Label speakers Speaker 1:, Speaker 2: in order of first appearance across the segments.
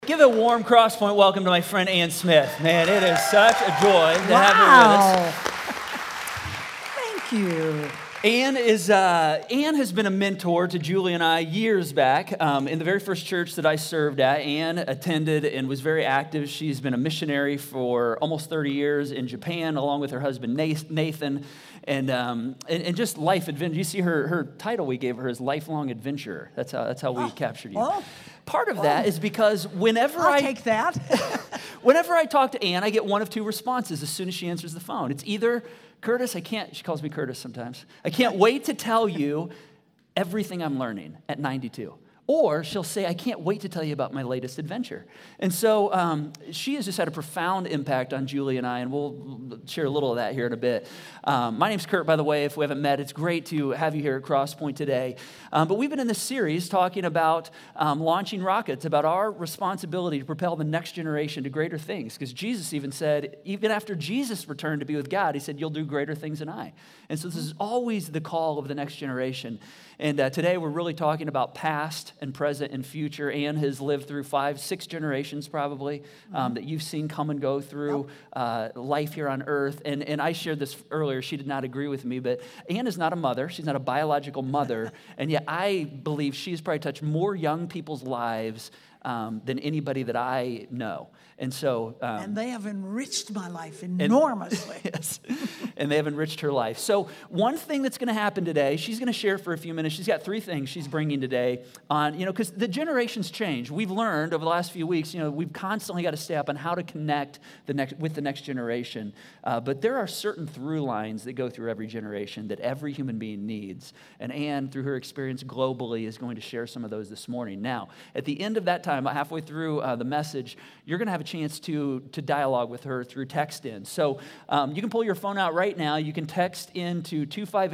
Speaker 1: Give a warm Crosspoint welcome to my friend Ann Smith. Man, it is such a joy to have her with us.
Speaker 2: Thank you.
Speaker 1: Ann has been a mentor to Julie and I years back. In the very first church that I served at, Ann attended and was very active. She's been a missionary for almost 30 years in Japan, along with her husband Nathan, and just life adventure. You see her title we gave her is Lifelong Adventurer. That's how we captured you. Part of that is because whenever
Speaker 2: I'll take that.
Speaker 1: Whenever I talk to Ann, I get one of two responses as soon as she answers the phone. It's either, Curtis, she calls me Curtis sometimes. I can't wait to tell you everything I'm learning at 92. Or she'll say, I can't wait to tell you about my latest adventure. And so she has just had a profound impact on Julie and I, and we'll share a little of that here in a bit. My name's Kurt, by the way, if we haven't met. It's great to have you here at Crosspoint today. But we've been in this series talking about launching rockets, about our responsibility to propel the next generation to greater things. Because Jesus even said, even after Jesus returned to be with God, he said, you'll do greater things than I. And so this is always the call of the next generation. And today we're really talking about past and present and future. Ann has lived through 5-6 generations probably that you've seen come and go through life here on earth. And I shared this earlier. She did not agree with me, but Ann is not a mother. She's not a biological mother. And yet I believe she's probably touched more young people's lives than anybody that I know. And so...
Speaker 2: and they have enriched my life enormously.
Speaker 1: Yes, and they have enriched her life. So one thing that's going to happen today, she's going to share for a few minutes. She's got 3 things she's bringing today on, because the generations change. We've learned over the last few weeks, we've constantly got to stay up on how to connect with the next generation. But there are certain through lines that go through every generation that every human being needs. And Ann, through her experience globally, is going to share some of those this morning. Now, at the end of that time, halfway through the message, you're going to have a chance to dialogue with her through text in. So you can pull your phone out right now. You can text in to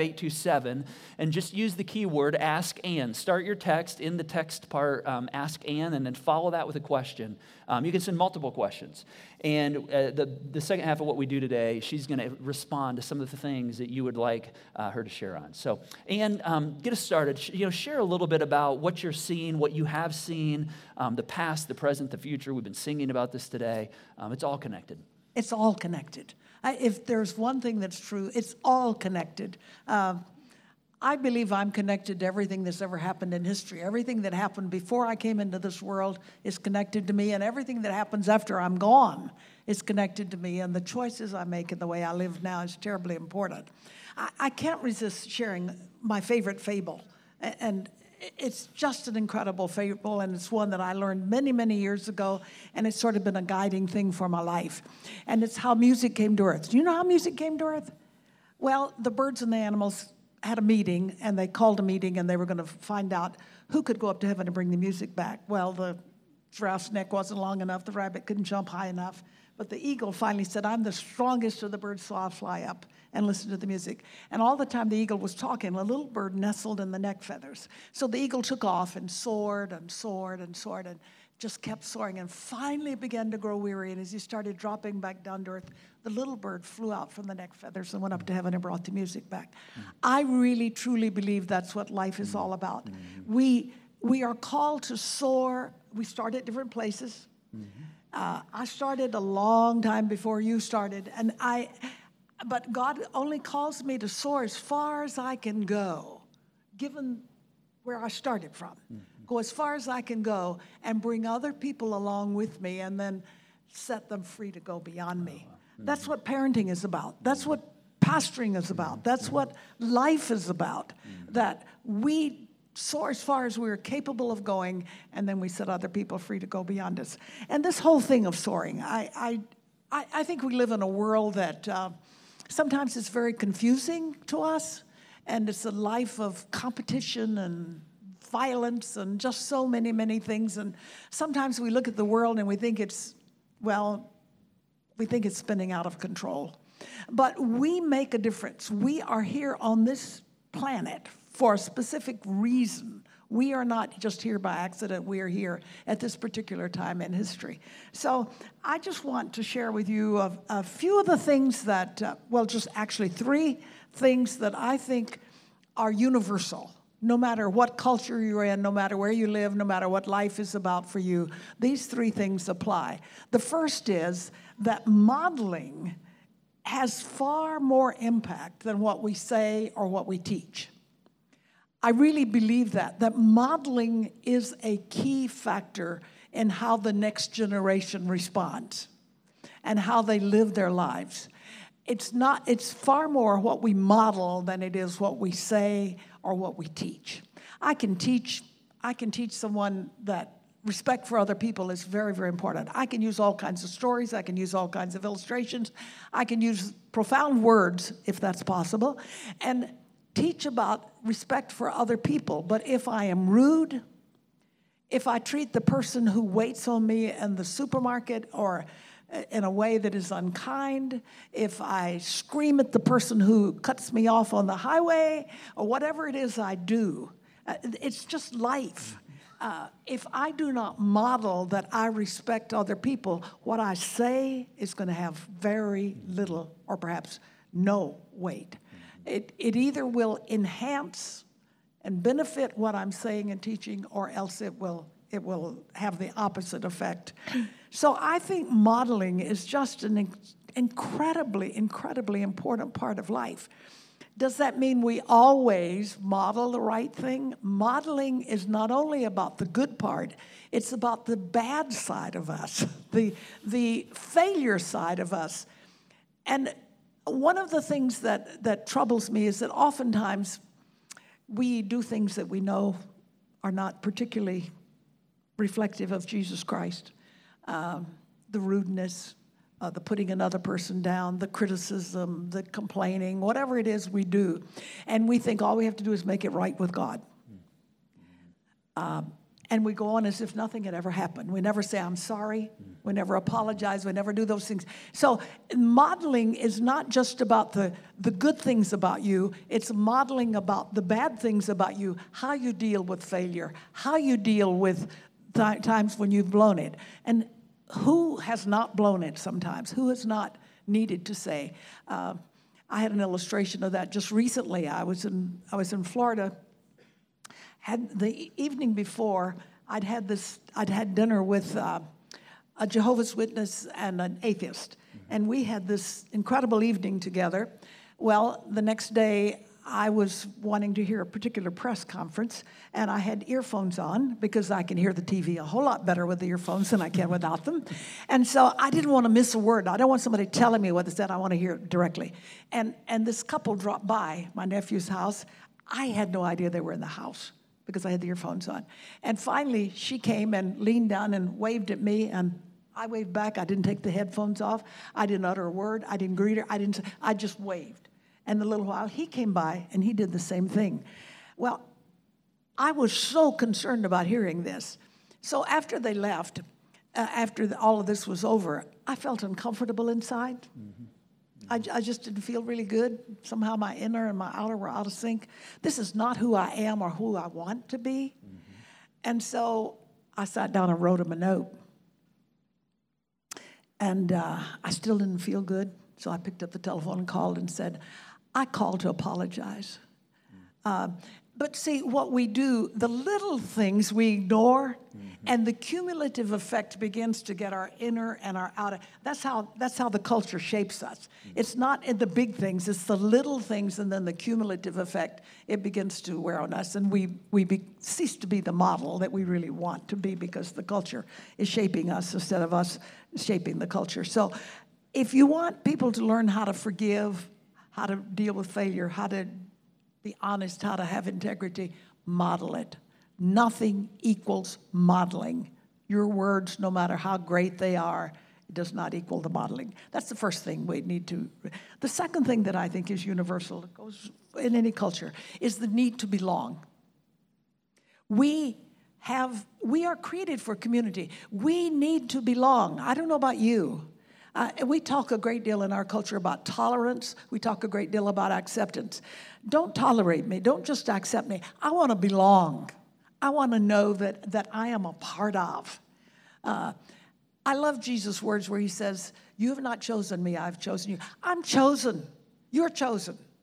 Speaker 1: 25827 and just use the keyword Ask Ann. Start your text in the text part, Ask Ann, and then follow that with a question. You can send multiple questions. And the second half of what we do today, she's going to respond to some of the things that you would like her to share on. So, Ann, get us started. Share a little bit about what you're seeing, what you have seen, the past, the present, the future. We've been singing about this today. It's all connected.
Speaker 2: It's all connected. If there's one thing that's true, it's all connected. I believe I'm connected to everything that's ever happened in history. Everything that happened before I came into this world is connected to me, and everything that happens after I'm gone is connected to me, and the choices I make and the way I live now is terribly important. I can't resist sharing my favorite fable, and it's just an incredible fable, and it's one that I learned many, many years ago, and it's sort of been a guiding thing for my life, and it's how music came to earth. Do you know how music came to earth? Well, the birds and the animals had a meeting, and they called a meeting, and they were going to find out who could go up to heaven and bring the music back. Well, the giraffe's neck wasn't long enough, the rabbit couldn't jump high enough, but the eagle finally said, I'm the strongest of the birds, so I'll fly up and listen to the music. And all the time the eagle was talking, a little bird nestled in the neck feathers. So the eagle took off and soared and soared and soared and just kept soaring, and finally began to grow weary. And as he started dropping back down to earth, the little bird flew out from the neck feathers and went up to heaven and brought the music back. I really, truly believe that's what life is all about. We are called to soar. We start at different places. I started a long time before you started, but God only calls me to soar as far as I can go, given where I started from. Go as far as I can go and bring other people along with me and then set them free to go beyond me. That's what parenting is about. That's what pastoring is about. That's what life is about, that we soar as far as we're capable of going, and then we set other people free to go beyond us. And this whole thing of soaring, I think we live in a world that sometimes is very confusing to us, and it's a life of competition and violence and just so many, many things. And sometimes we look at the world and we think it's spinning out of control. But we make a difference. We are here on this planet for a specific reason. We are not just here by accident. We are here at this particular time in history. So I just want to share with you a few of the things that, just actually 3 things that I think are universal no matter what culture you're in, no matter where you live, no matter what life is about for you, these three things apply. The first is that modeling has far more impact than what we say or what we teach. I really believe that modeling is a key factor in how the next generation responds and how they live their lives. It's far more what we model than it is what we say or what we teach. I can teach someone that respect for other people is very, very important. I can use all kinds of stories. I can use all kinds of illustrations. I can use profound words, if that's possible, and teach about respect for other people. But if I am rude, if I treat the person who waits on me in the supermarket or in a way that is unkind, if I scream at the person who cuts me off on the highway, or whatever it is I do, it's just life. If I do not model that I respect other people, what I say is going to have very little or perhaps no weight. It either will enhance and benefit what I'm saying and teaching, or else it will have the opposite effect. So I think modeling is just an incredibly, incredibly important part of life. Does that mean we always model the right thing? Modeling is not only about the good part, it's about the bad side of us, the failure side of us. And one of the things that troubles me is that oftentimes we do things that we know are not particularly reflective of Jesus Christ. The rudeness, the putting another person down, the criticism, the complaining, whatever it is we do. And we think all we have to do is make it right with God. And we go on as if nothing had ever happened. We never say, I'm sorry. We never apologize. We never do those things. So modeling is not just about the good things about you. It's modeling about the bad things about you, how you deal with failure, how you deal with times when you've blown it. And who has not blown it sometimes? Who has not needed to say? I had an illustration of that just recently. I was in Florida. Had the evening before, I'd had dinner with a Jehovah's Witness and an atheist, and we had this incredible evening together. Well, the next day, I was wanting to hear a particular press conference, and I had earphones on because I can hear the TV a whole lot better with the earphones than I can without them. And so I didn't want to miss a word. I don't want somebody telling me what they said. I want to hear it directly. And this couple dropped by my nephew's house. I had no idea they were in the house because I had the earphones on. And finally, she came and leaned down and waved at me, and I waved back. I didn't take the headphones off. I didn't utter a word. I didn't greet her. I just waved. And a little while, he came by, and he did the same thing. Well, I was so concerned about hearing this. So after they left, after all of this was over, I felt uncomfortable inside. Mm-hmm. I just didn't feel really good. Somehow my inner and my outer were out of sync. This is not who I am or who I want to be. Mm-hmm. And so I sat down and wrote him a note. And I still didn't feel good. So I picked up the telephone and called and said, I called to apologize. But see, what we do, the little things we ignore, and the cumulative effect begins to get our inner and our outer. That's how the culture shapes us. It's not in the big things, it's the little things, and then the cumulative effect, it begins to wear on us, and we cease to be the model that we really want to be because the culture is shaping us instead of us shaping the culture. So if you want people to learn how to forgive, how to deal with failure, how to be honest, how to have integrity, model it. Nothing equals modeling. Your words, no matter how great they are, it does not equal the modeling. That's the first thing we need to. The second thing that I think is universal, it goes in any culture, is the need to belong. We are created for community. We need to belong. I don't know about you. We talk a great deal in our culture about tolerance. We talk a great deal about acceptance. Don't tolerate me. Don't just accept me. I want to belong. I want to know that I am a part of. I love Jesus' words where he says, you have not chosen me, I've chosen you. I'm chosen. You're chosen.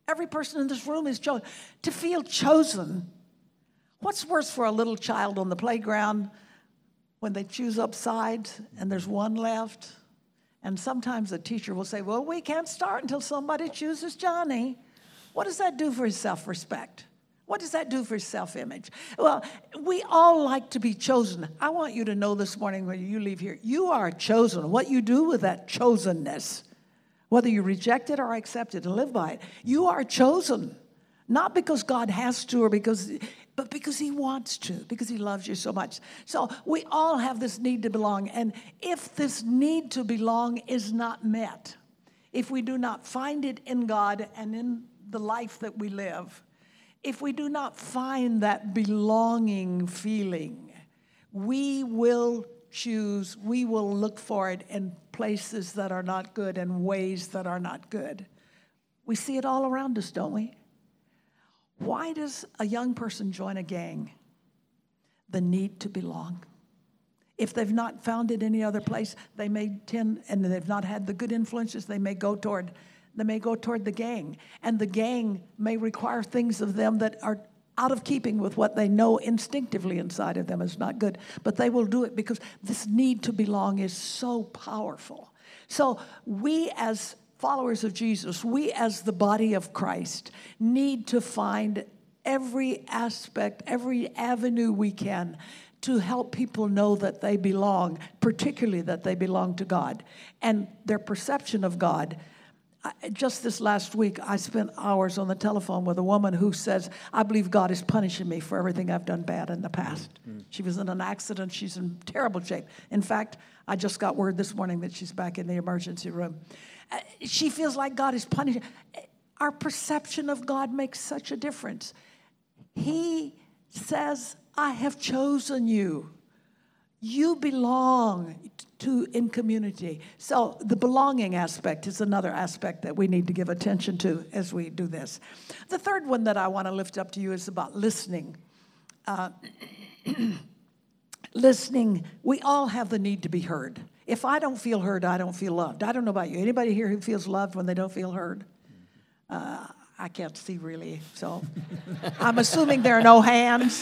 Speaker 2: Every person in this room is chosen. To feel chosen. What's worse for a little child on the playground when they choose up sides and there's one left? And sometimes the teacher will say, well, we can't start until somebody chooses Johnny. What does that do for his self-respect? What does that do for his self-image? Well, we all like to be chosen. I want you to know this morning when you leave here, you are chosen. What you do with that chosenness, whether you reject it or accept it and live by it, you are chosen. Not because God has to but because he wants to, because he loves you so much. So we all have this need to belong. And if this need to belong is not met, if we do not find it in God and in the life that we live, if we do not find that belonging feeling, we will look for it in places that are not good and ways that are not good. We see it all around us, don't we? Why does a young person join a gang? The need to belong. If they've not found it any other place, they may tend, and they've not had the good influences, they may go toward the gang. And the gang may require things of them that are out of keeping with what they know instinctively inside of them is not good. But they will do it because this need to belong is so powerful. So we as followers of Jesus, we as the body of Christ need to find every aspect, every avenue we can to help people know that they belong, particularly that they belong to God. And their perception of God. Just this last week, I spent hours on the telephone with a woman who says, I believe God is punishing me for everything I've done bad in the past. She was in an accident. She's in terrible shape. In fact, I just got word this morning that she's back in the emergency room. She feels like God is punishing. Our perception of God makes such a difference. He says, I have chosen you. You belong in community. So the belonging aspect is another aspect that we need to give attention to as we do this. The third one that I want to lift up to you is about listening. Listening, we all have the need to be heard. If I don't feel heard, I don't feel loved. I don't know about you. Anybody here who feels loved when they don't feel heard? I can't see really, so I'm assuming there are no hands.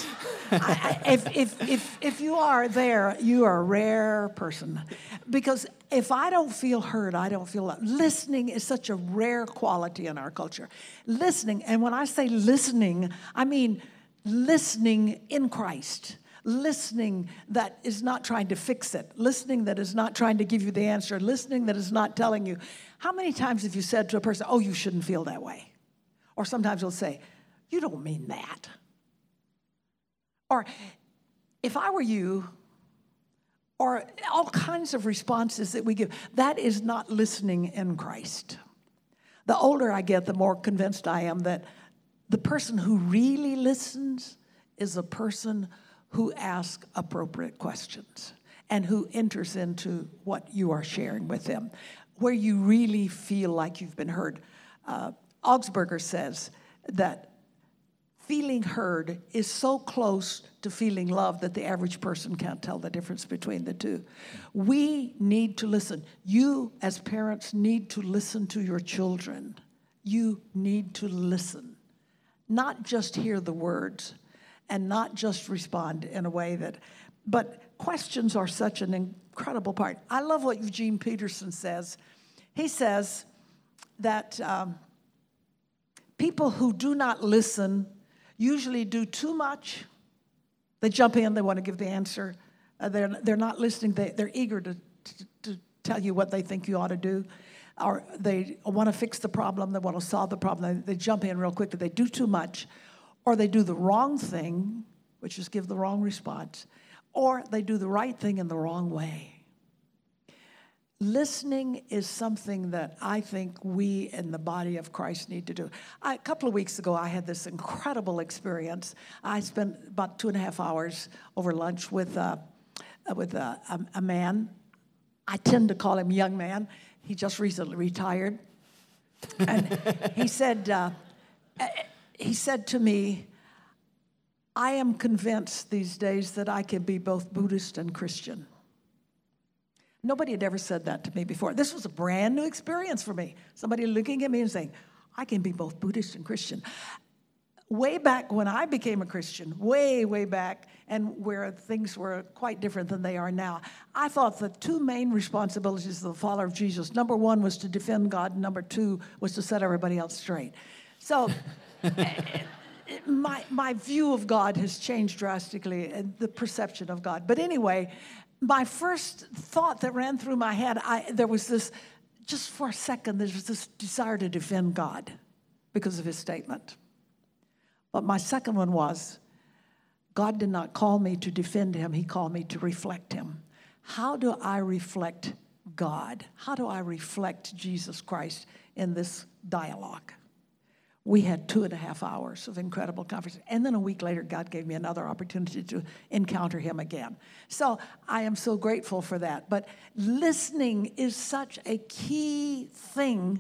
Speaker 2: If you are there, you are a rare person. Because if I don't feel heard, I don't feel loved. Listening is such a rare quality in our culture. Listening, and when I say listening, I mean listening in Christ. Listening that is not trying to fix it. Listening that is not trying to give you the answer. Listening that is not telling you. How many times have you said to a person, oh, you shouldn't feel that way? Or sometimes they'll say, you don't mean that. Or if I were you, or all kinds of responses that we give, that is not listening in Christ. The older I get, the more convinced I am that the person who really listens is a person who asks appropriate questions and who enters into what you are sharing with them, where you really feel like you've been heard. Augsburger says that feeling heard is so close to feeling loved that the average person can't tell the difference between the two. We need to listen. You, as parents, need to listen to your children. You need to listen, not just hear the words and not just respond in a way that, but questions are such an incredible part. I love what Eugene Peterson says. He says that people who do not listen usually do too much. They jump in, they want to give the answer. They're not listening. They're eager to tell you what they think you ought to do. Or they want to fix the problem. They want to solve the problem. They jump in real quickly. They do too much. Or they do the wrong thing, which is give the wrong response. Or they do the right thing in the wrong way. Listening is something that I think we in the body of Christ need to do. A couple of weeks ago, I had this incredible experience. I spent about 2.5 hours over lunch with a man. I tend to call him young man. He just recently retired. And he said to me, I am convinced these days that I can be both Buddhist and Christian. Nobody had ever said that to me before. This was a brand new experience for me. Somebody looking at me and saying, I can be both Buddhist and Christian. Way back when I became a Christian, way, way back, and where things were quite different than they are now, I thought the two main responsibilities of the follower of Jesus, number one was to defend God, and number two was to set everybody else straight. So my view of God has changed drastically, and the perception of God. But anyway, my first thought that ran through my head, there was this, just for a second, there was this desire to defend God because of his statement. But my second one was, God did not call me to defend him. He called me to reflect him. How do I reflect God? How do I reflect Jesus Christ in this dialogue? We had 2.5 hours of incredible conversation. And then a week later, God gave me another opportunity to encounter him again. So I am so grateful for that. But listening is such a key thing.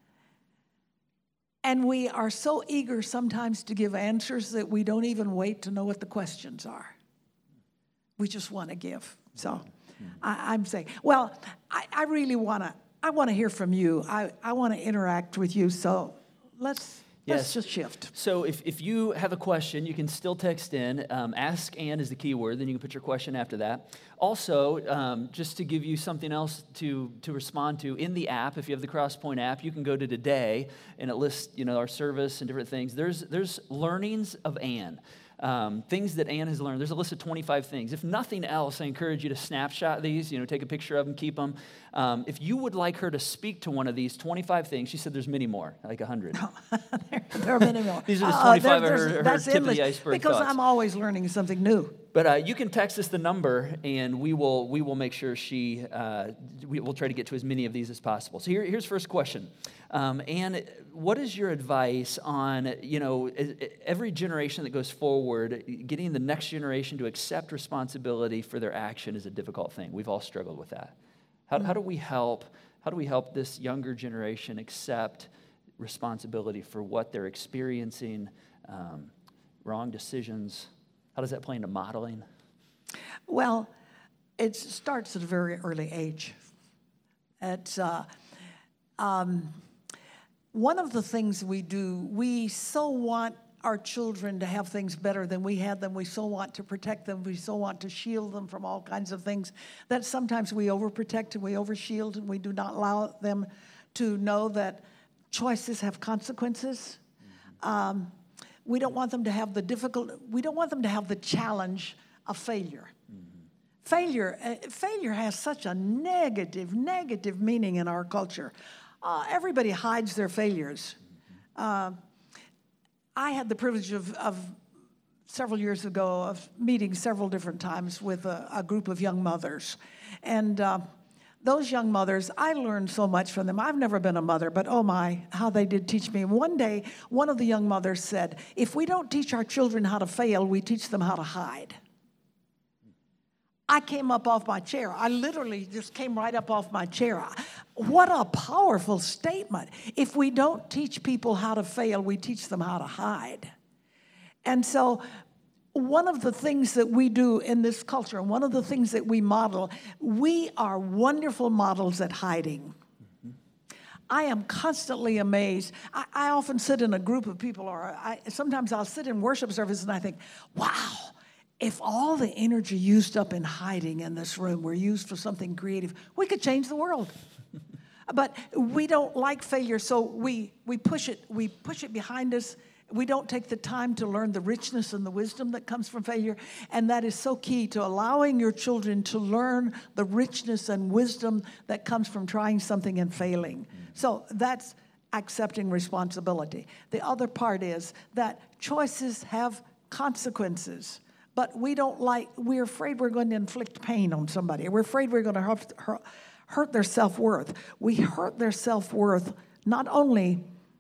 Speaker 2: And we are so eager sometimes to give answers that we don't even wait to know what the questions are. We just want to give. So I'm saying, well, I really want to hear from you. I want to interact with you. So let's just shift.
Speaker 1: So if you have a question, you can still text in. Ask Ann is the key word. Then you can put your question after that. Also, just to give you something else to respond to, in the app, if you have the Crosspoint app, you can go to today, and it lists our service and different things. There's learnings of Ann. Things that Ann has learned. There's a list of 25 things. If nothing else, I encourage you to snapshot these, take a picture of them, keep them. If you would like her to speak to one of these 25 things, she said there's many more, like 100.
Speaker 2: There are many more.
Speaker 1: These are just 25 of her tip of the iceberg
Speaker 2: because
Speaker 1: thoughts.
Speaker 2: I'm always learning something new.
Speaker 1: But you can text us the number, and we will make sure we will try to get to as many of these as possible. So here's first question. Ann, what is your advice on, every generation that goes forward, getting the next generation to accept responsibility for their action is a difficult thing. We've all struggled with that. How do we help this younger generation accept responsibility for what they're experiencing, wrong decisions? How does that play into modeling?
Speaker 2: Well, it starts at a very early age. It's one of the things we do, we so want our children to have things better than we had them. We so want to protect them. We so want to shield them from all kinds of things that sometimes we overprotect and we overshield, and we do not allow them to know that choices have consequences. We don't want them to have we don't want them to have the challenge of failure. Mm-hmm. Failure has such a negative meaning in our culture. Everybody hides their failures. I had the privilege of several years ago of meeting several different times with a group of young mothers. And those young mothers, I learned so much from them. I've never been a mother, but oh my, how they did teach me. One day, one of the young mothers said, if we don't teach our children how to fail, we teach them how to hide. I came up off my chair. I literally just came right up off my chair. What a powerful statement. If we don't teach people how to fail, we teach them how to hide. And so one of the things that we do in this culture, and one of the things that we model, we are wonderful models at hiding. I am constantly amazed. I often sit in a group of people, or sometimes I'll sit in worship service and I think, wow, if all the energy used up in hiding in this room were used for something creative, we could change the world. But we don't like failure, so we push it behind us. We don't take the time to learn the richness and the wisdom that comes from failure, and that is so key to allowing your children to learn the richness and wisdom that comes from trying something and failing. So that's accepting responsibility. The other part is that choices have consequences. But we're afraid we're going to inflict pain on somebody. We're afraid we're going to hurt their self-worth. We hurt their self-worth not only,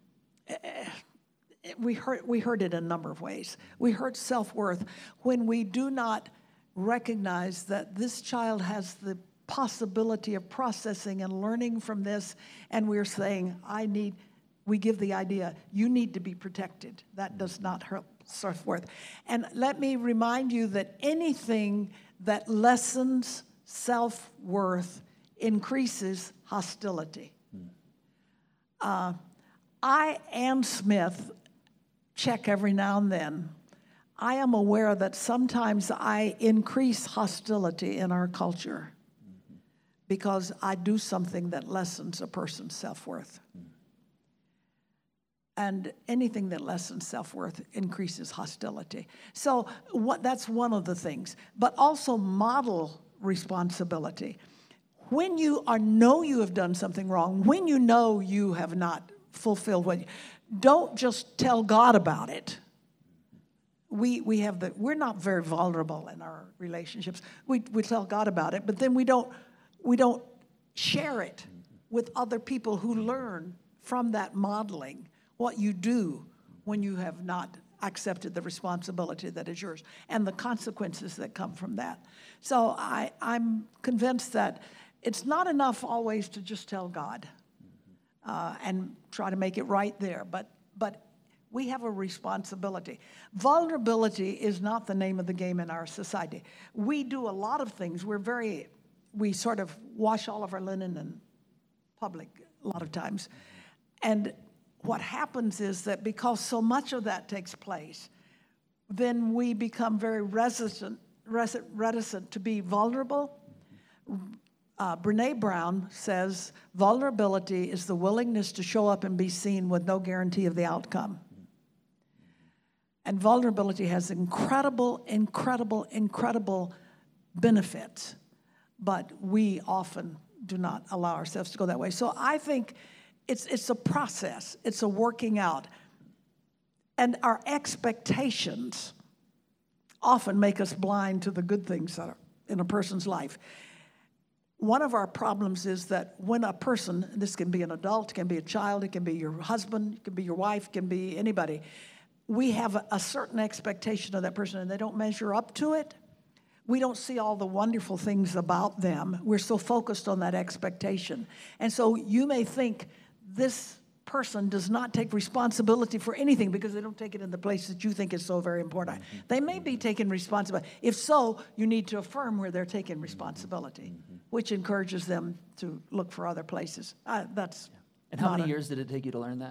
Speaker 2: we hurt it in a number of ways. We hurt self-worth when we do not recognize that this child has the possibility of processing and learning from this, and we're saying, we give the idea, you need to be protected. That does not hurt self-worth. And let me remind you that anything that lessens self-worth increases hostility. I I, Ann Smith, check every now and then. I am aware that sometimes I increase hostility in our culture because I do something that lessens a person's self-worth. And anything that lessens self-worth increases hostility. So that's one of the things. But also model responsibility. When you know you have done something wrong, when you know you have not fulfilled don't just tell God about it. We're not very vulnerable in our relationships. We tell God about it, but then we don't share it with other people who learn from that modeling what you do when you have not accepted the responsibility that is yours and the consequences that come from that. So I'm convinced that it's not enough always to just tell God and try to make it right there, but we have a responsibility. Vulnerability is not the name of the game in our society. We do a lot of things. We sort of wash all of our linen in public a lot of times. And what happens is that because so much of that takes place, then we become very reticent to be vulnerable. Brené Brown says, vulnerability is the willingness to show up and be seen with no guarantee of the outcome. And vulnerability has incredible, incredible, incredible benefits, but we often do not allow ourselves to go that way. So I think it's a process. It's a working out. And our expectations often make us blind to the good things that are in a person's life. One of our problems is that when a person, this can be an adult, it can be a child, it can be your husband, it can be your wife, it can be anybody, we have a certain expectation of that person and they don't measure up to it. We don't see all the wonderful things about them. We're so focused on that expectation. And so you may think this person does not take responsibility for anything because they don't take it in the place that you think is so very important. They may be taking responsibility. If so, you need to affirm where they're taking responsibility, which encourages them to look for other places.
Speaker 1: And how many years did it take you to learn that?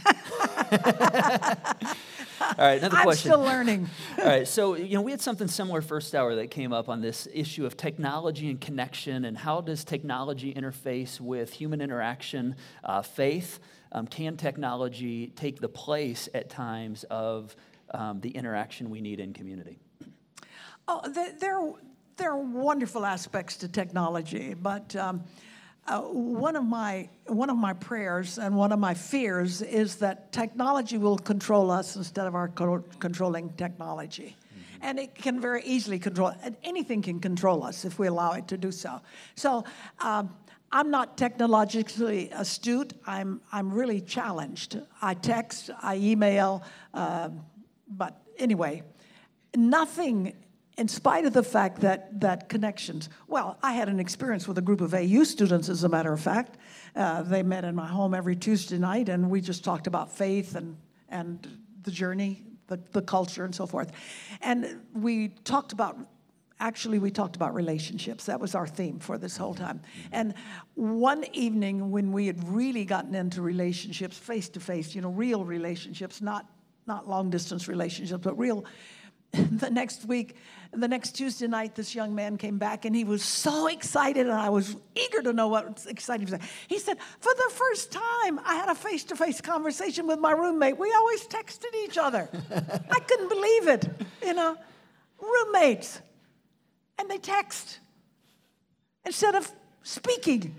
Speaker 1: All right, another question.
Speaker 2: I'm still learning.
Speaker 1: All right, so we had something similar first hour that came up on this issue of technology and connection, and how does technology interface with human interaction, faith? Can technology take the place at times of the interaction we need in community?
Speaker 2: Oh, there are wonderful aspects to technology, but one of my prayers and one of my fears is that technology will control us instead of our controlling technology. And it can very easily anything can control us if we allow it to do so. So I'm not technologically astute. I'm really challenged. I text, I email, but anyway, nothing. In spite of the fact that connections, I had an experience with a group of AU students, as a matter of fact. They met in my home every Tuesday night, and we just talked about faith and the journey, the culture, and so forth. And we talked about relationships. That was our theme for this whole time. And one evening when we had really gotten into relationships, face-to-face, real relationships, not long-distance relationships, but real. The next Tuesday night, this young man came back, and he was so excited, and I was eager to know what exciting he was. He said, for the first time, I had a face-to-face conversation with my roommate. We always texted each other. I couldn't believe it, roommates. And they text instead of speaking.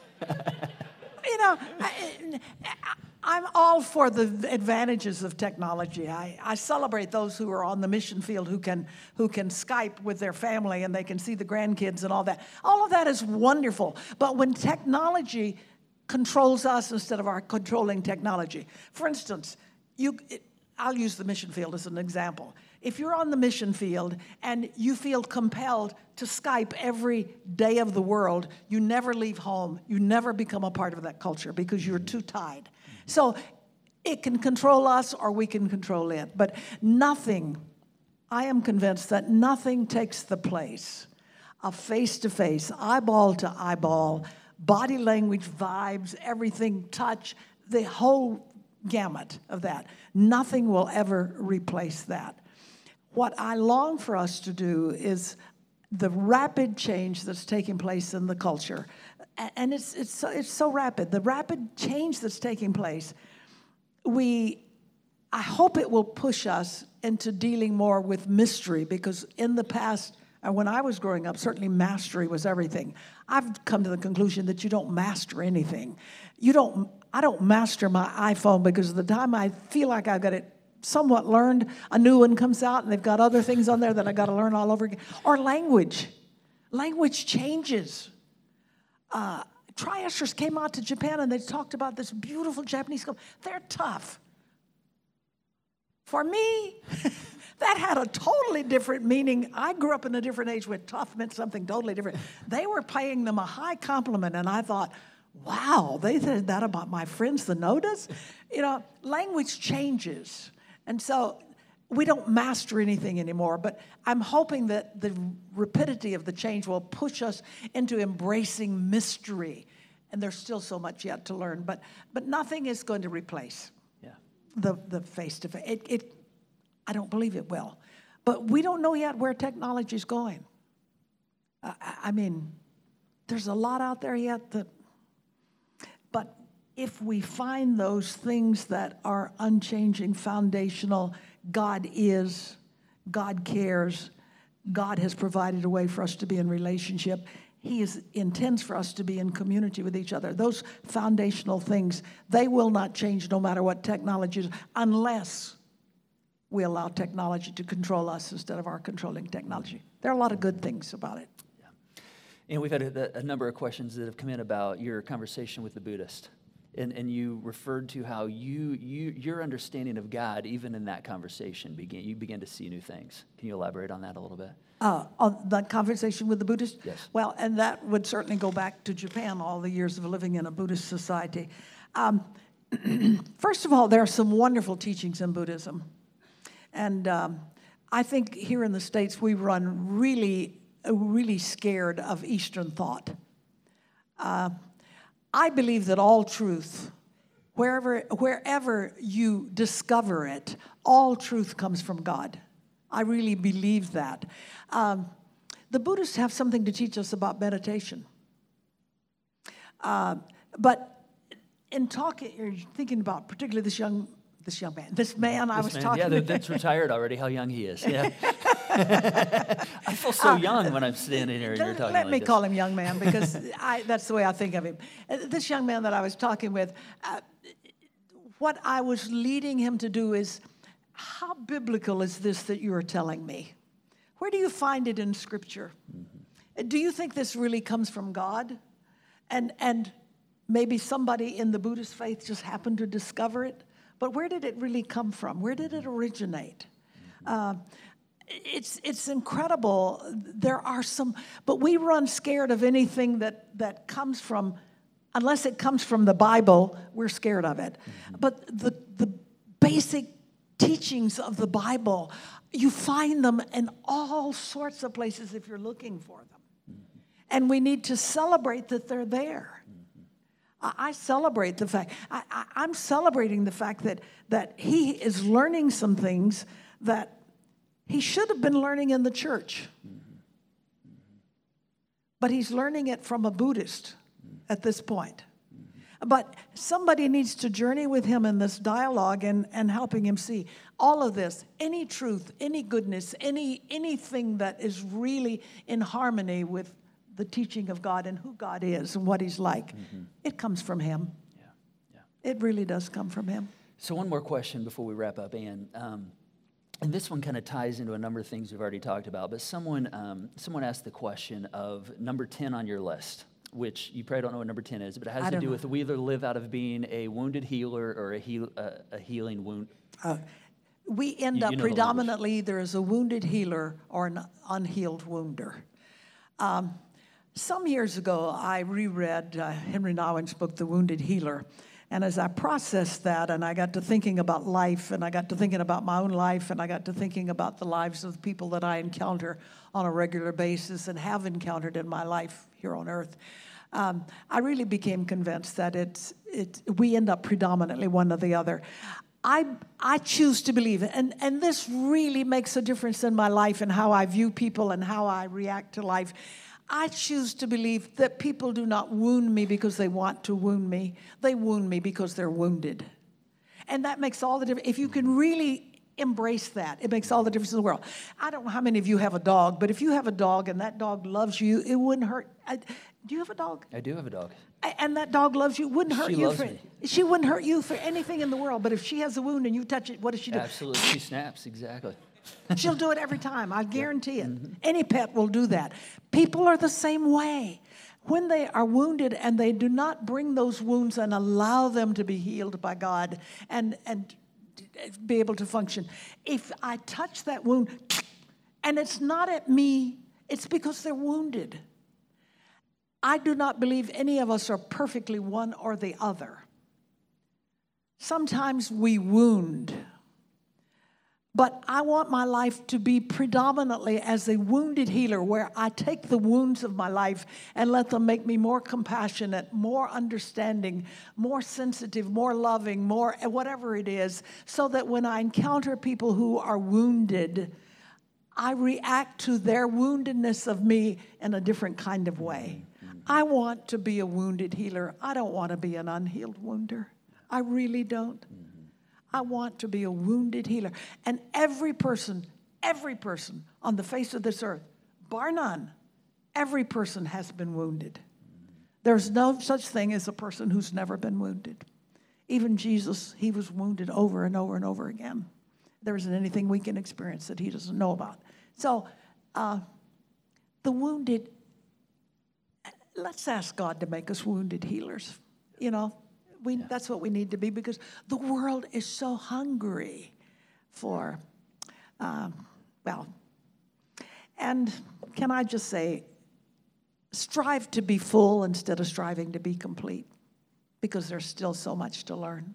Speaker 2: I'm all for the advantages of technology. I celebrate those who are on the mission field who can Skype with their family and they can see the grandkids and all that. All of that is wonderful. But when technology controls us instead of our controlling technology. For instance, I'll use the mission field as an example. If you're on the mission field and you feel compelled to Skype every day of the world, you never leave home. You never become a part of that culture because you're too tied. So it can control us or we can control it. But I am convinced that nothing takes the place of face-to-face, eyeball to eyeball, body language, vibes, everything, touch, the whole gamut of that. Nothing will ever replace that. What I long for us to do is the rapid change that's taking place in the culture. And it's so rapid. The rapid change that's taking place, I hope it will push us into dealing more with mystery, because in the past, when I was growing up, certainly mastery was everything. I've come to the conclusion that you don't master anything. I don't master my iPhone, because the time I feel like I've got it somewhat learned, a new one comes out and they've got other things on there that I got to learn all over again. Or language. Language changes. Triesters came out to Japan and they talked about this beautiful Japanese couple. They're tough. For me, that had a totally different meaning. I grew up in a different age where tough meant something totally different. They were paying them a high compliment, and I thought, wow, they said that about my friends, the Nodas? Language changes. And so we don't master anything anymore, but I'm hoping that the rapidity of the change will push us into embracing mystery. And there's still so much yet to learn, but nothing is going to replace the face-to-face. I don't believe it will. But we don't know yet where technology is going. I mean, there's a lot out there yet but if we find those things that are unchanging, foundational, God is, God cares, God has provided a way for us to be in relationship, He intends for us to be in community with each other. Those foundational things, they will not change no matter what technology is, unless we allow technology to control us instead of our controlling technology. There are a lot of good things about it.
Speaker 1: Yeah. And we've had a number of questions that have come in about your conversation with the Buddhist. And you referred to how your understanding of God, even in that conversation, you began to see new things. Can you elaborate on that a little bit?
Speaker 2: On the conversation with the Buddhist?
Speaker 1: Yes.
Speaker 2: Well, and that would certainly go back to Japan, all the years of living in a Buddhist society. First of all, there are some wonderful teachings in Buddhism. And I think here in the States, we run really scared of Eastern thought. I believe that all truth, wherever you discover it, all truth comes from God. I really believe that. The Buddhists have something to teach us about meditation. But in talking, you're thinking about particularly this man I was talking to.
Speaker 1: Yeah, that's retired already, how young he is. Yeah. I feel so young when I'm standing here and you're talking
Speaker 2: Let
Speaker 1: like
Speaker 2: me
Speaker 1: this.
Speaker 2: call him young man, because that's the way I think of him. This young man that I was talking with, what I was leading him to do is, how biblical is this that you are telling me? Where do you find it in Scripture? Mm-hmm. Do you think this really comes from God? And maybe somebody in the Buddhist faith just happened to discover it? But where did it really come from? Where did it originate? It's incredible. There are some, but we run scared of anything that comes from, unless it comes from the Bible, we're scared of it. Mm-hmm. But the basic teachings of the Bible, you find them in all sorts of places if you're looking for them. Mm-hmm. And we need to celebrate that they're there. Mm-hmm. I celebrate the fact, I'm celebrating the fact that he is learning some things that he should have been learning in the church. Mm-hmm. Mm-hmm. But he's learning it from a Buddhist at this point. Mm-hmm. But somebody needs to journey with him in this dialogue and helping him see all of this, any truth, any goodness, anything that is really in harmony with the teaching of God and who God is and what he's like. Mm-hmm. It comes from him. Yeah. It really does come from him.
Speaker 1: So one more question before we wrap up, Ann. And this one kind of ties into a number of things we've already talked about, but someone asked the question of number 10 on your list, which you probably don't know what number 10 is, but it has to do with we either live out of being a wounded healer or a healing wound.
Speaker 2: We end up predominantly either as a wounded healer or an unhealed wounder. Some years ago, I reread Henry Nouwen's book, The Wounded Healer. And as I processed that, and I got to thinking about life, and I got to thinking about my own life, and I got to thinking about the lives of the people that I encounter on a regular basis and have encountered in my life here on earth, I really became convinced that we end up predominantly one or the other. I choose to believe it, and this really makes a difference in my life and how I view people and how I react to life. I choose to believe that people do not wound me because they want to wound me. They wound me because they're wounded. And that makes all the difference. If you can really embrace that, it makes all the difference in the world. I don't know how many of you have a dog, but if you have a dog and that dog loves you, it wouldn't hurt. Do you have a dog?
Speaker 1: I do have a dog.
Speaker 2: And that dog loves you, wouldn't hurt
Speaker 1: She
Speaker 2: you
Speaker 1: loves
Speaker 2: for
Speaker 1: me.
Speaker 2: She wouldn't hurt you for anything in the world. But if she has a wound and you touch it, what does she do?
Speaker 1: Absolutely. She snaps, exactly.
Speaker 2: She'll do it every time. I guarantee it. Any pet will do that. People are the same way. When they are wounded and they do not bring those wounds and allow them to be healed by God and be able to function. If I touch that wound and it's not at me, it's because they're wounded. I do not believe any of us are perfectly one or the other. Sometimes we wound. But I want my life to be predominantly as a wounded healer, where I take the wounds of my life and let them make me more compassionate, more understanding, more sensitive, more loving, more whatever it is, so that when I encounter people who are wounded, I react to their woundedness of me in a different kind of way. I want to be a wounded healer. I don't want to be an unhealed wounder. I really don't. I want to be a wounded healer. And every person on the face of this earth, bar none, every person has been wounded. There's no such thing as a person who's never been wounded. Even Jesus, he was wounded over and over and over again. There isn't anything we can experience that he doesn't know about. So the wounded, let's ask God to make us wounded healers, you know. That's what we need to be, because the world is so hungry for, and can I just say, strive to be full instead of striving to be complete, because there's still so much to learn.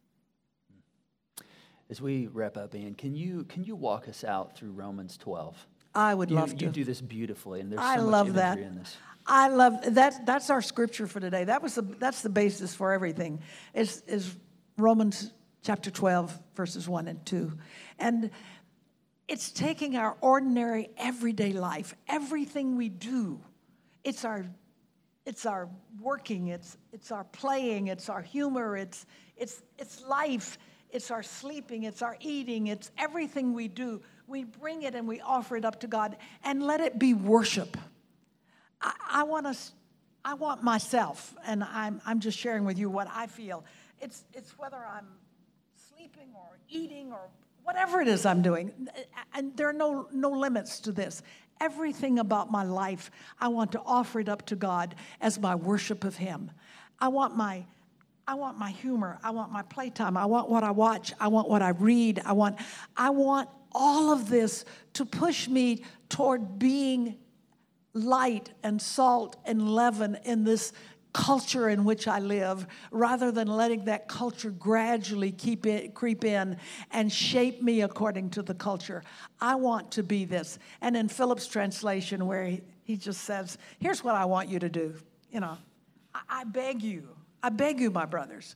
Speaker 1: As we wrap up, Ann, can you walk us out through Romans 12?
Speaker 2: I would love to.
Speaker 1: You do this beautifully, and there's
Speaker 2: I
Speaker 1: so
Speaker 2: love
Speaker 1: much
Speaker 2: that.
Speaker 1: imagery in this.
Speaker 2: I love that. That's our scripture for today. That's the basis for everything. Is Romans chapter 12, verses 1 and 2. And it's taking our ordinary everyday life, everything we do. It's our working, it's our playing, it's our humor, it's life, it's our sleeping, it's our eating, it's everything we do. We bring it and we offer it up to God and let it be worship. I want myself, and I'm just sharing with you what I feel. It's whether I'm sleeping or eating or whatever it is I'm doing, and there are no limits to this. Everything about my life, I want to offer it up to God as my worship of Him. I want my humor. I want my playtime. I want what I watch. I want what I read. I want all of this to push me toward being light and salt and leaven in this culture in which I live, rather than letting that culture gradually creep in and shape me according to the culture. I want to be this. And in Philip's translation, where he just says, here's what I want you to do. You know, I beg you, my brothers,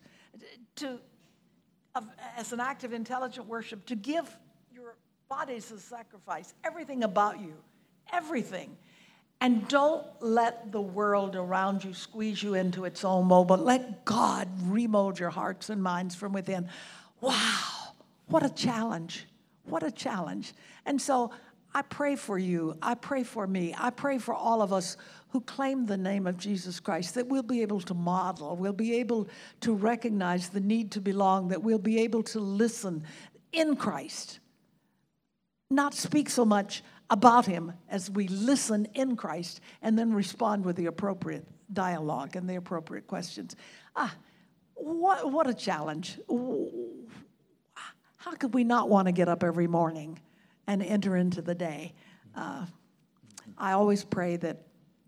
Speaker 2: as an act of intelligent worship, to give your bodies as sacrifice, everything about you, everything. And don't let the world around you squeeze you into its own mold, but let God remold your hearts and minds from within. Wow, what a challenge. What a challenge. And so I pray for you. I pray for me. I pray for all of us who claim the name of Jesus Christ, that we'll be able to model, we'll be able to recognize the need to belong, that we'll be able to listen in Christ, not speak so much about Him as we listen in Christ and then respond with the appropriate dialogue and the appropriate questions. What a challenge. How could we not want to get up every morning and enter into the day? I always pray that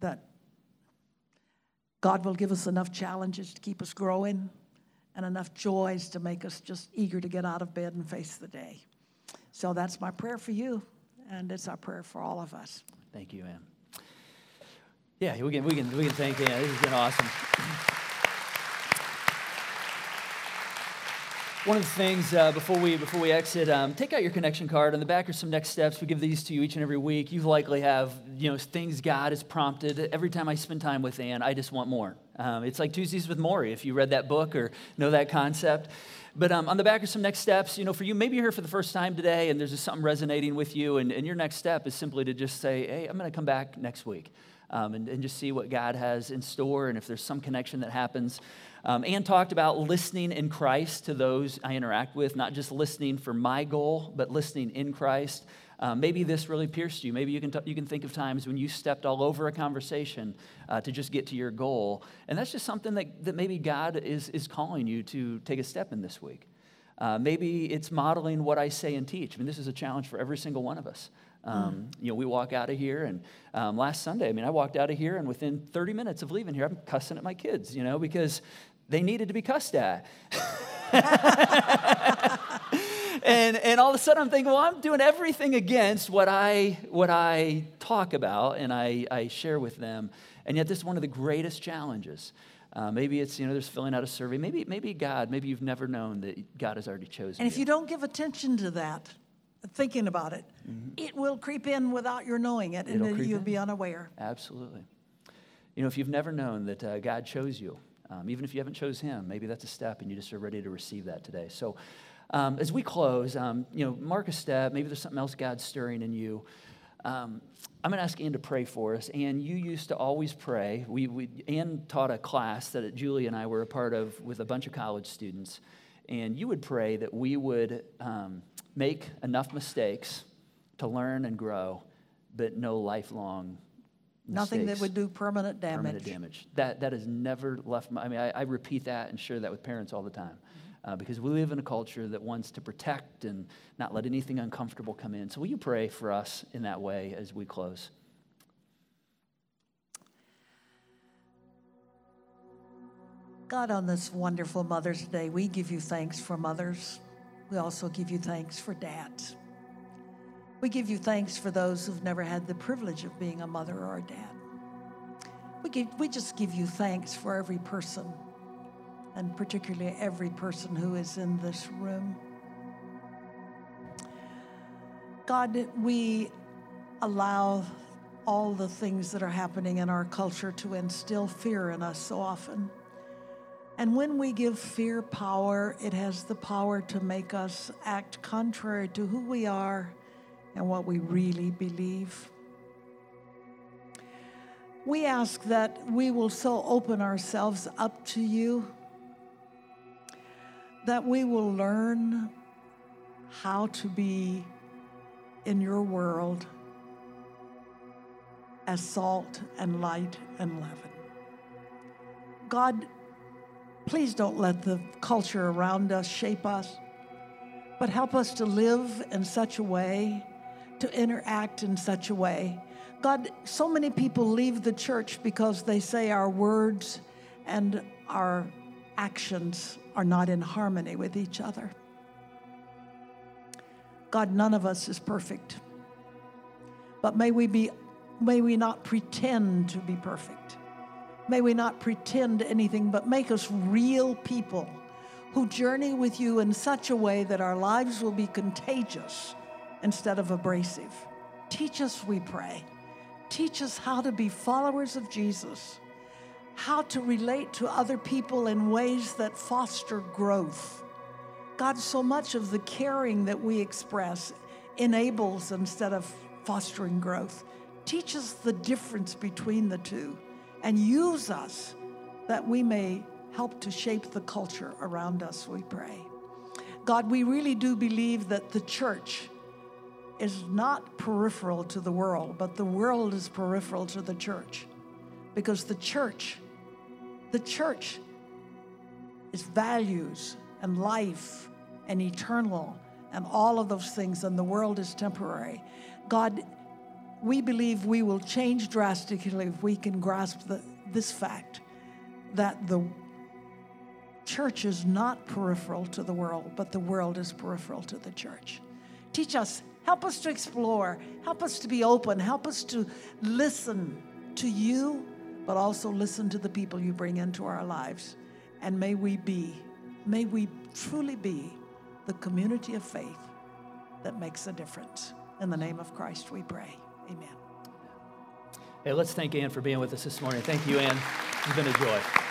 Speaker 2: God will give us enough challenges to keep us growing and enough joys to make us just eager to get out of bed and face the day. So that's my prayer for you. And it's our prayer for all of us.
Speaker 1: Thank you, Ann. Yeah, we can thank Ann. This has been awesome. One of the things before we exit, take out your connection card. On the back are some next steps. We give these to you each and every week. You likely have things God has prompted. Every time I spend time with Ann, I just want more. It's like Tuesdays with Maury, if you read that book or know that concept. But on the back are some next steps. For you, maybe you're here for the first time today, and there's just something resonating with you, and your next step is simply to just say, hey, I'm going to come back next week. And just see what God has in store, and if there's some connection that happens. Ann talked about listening in Christ to those I interact with, not just listening for my goal, but listening in Christ. Maybe this really pierced you. Maybe you can think of times when you stepped all over a conversation to just get to your goal. And that's just something that maybe God is calling you to take a step in this week. Maybe it's modeling what I say and teach. I mean, this is a challenge for every single one of us. We walk out of here, and last Sunday, I walked out of here, and within 30 minutes of leaving here, I'm cussing at my kids, because they needed to be cussed at. and all of a sudden, I'm thinking, well, I'm doing everything against what I talk about and I share with them, and yet this is one of the greatest challenges. Maybe it's, there's filling out a survey. Maybe you've never known that God has already chosen you.
Speaker 2: And if you don't give attention to that, thinking about it, it will creep in without your knowing it, and you'll be unaware.
Speaker 1: Absolutely. If you've never known that God chose you, even if you haven't chose him, maybe that's a step, and you just are ready to receive that today. So as we close, mark a step. Maybe there's something else God's stirring in you. I'm going to ask Ann to pray for us. Ann, you used to always pray. Ann taught a class that Julie and I were a part of with a bunch of college students, and you would pray that we would make enough mistakes to learn and grow, but no lifelong
Speaker 2: Nothing
Speaker 1: mistakes.
Speaker 2: That would do permanent damage.
Speaker 1: Permanent damage. That has never left my... I repeat that and share that with parents all the time. Because we live in a culture that wants to protect and not let anything uncomfortable come in. So will you pray for us in that way as we close?
Speaker 2: God, on this wonderful Mother's Day, we give you thanks for mothers. We also give you thanks for dads. We give you thanks for those who've never had the privilege of being a mother or a dad. We just give you thanks for every person, and particularly every person who is in this room. God, we allow all the things that are happening in our culture to instill fear in us so often. And when we give fear power, it has the power to make us act contrary to who we are and what we really believe. We ask that we will so open ourselves up to you that we will learn how to be in your world as salt and light and leaven. God, please don't let the culture around us shape us, but help us to live in such a way, to interact in such a way. God, so many people leave the church because they say our words and our actions are not in harmony with each other. God, none of us is perfect, but may we not pretend to be perfect. May we not pretend anything, but make us real people who journey with you in such a way that our lives will be contagious instead of abrasive. Teach us, we pray. Teach us how to be followers of Jesus, how to relate to other people in ways that foster growth. God, so much of the caring that we express enables instead of fostering growth. Teach us the difference between the two, and use us that we may help to shape the culture around us, we pray. God, we really do believe that the church is not peripheral to the world, but the world is peripheral to the church. Because the church is values and life and eternal and all of those things, and the world is temporary. God, we believe we will change drastically if we can grasp this fact that the church is not peripheral to the world, but the world is peripheral to the church. Teach us, help us to explore, help us to be open, help us to listen to you, but also listen to the people you bring into our lives. And may we be May we truly be the community of faith that makes a difference. In the name of Christ we pray. Amen.
Speaker 1: Hey, let's thank Ann for being with us this morning. Thank you, Ann. It's been a joy.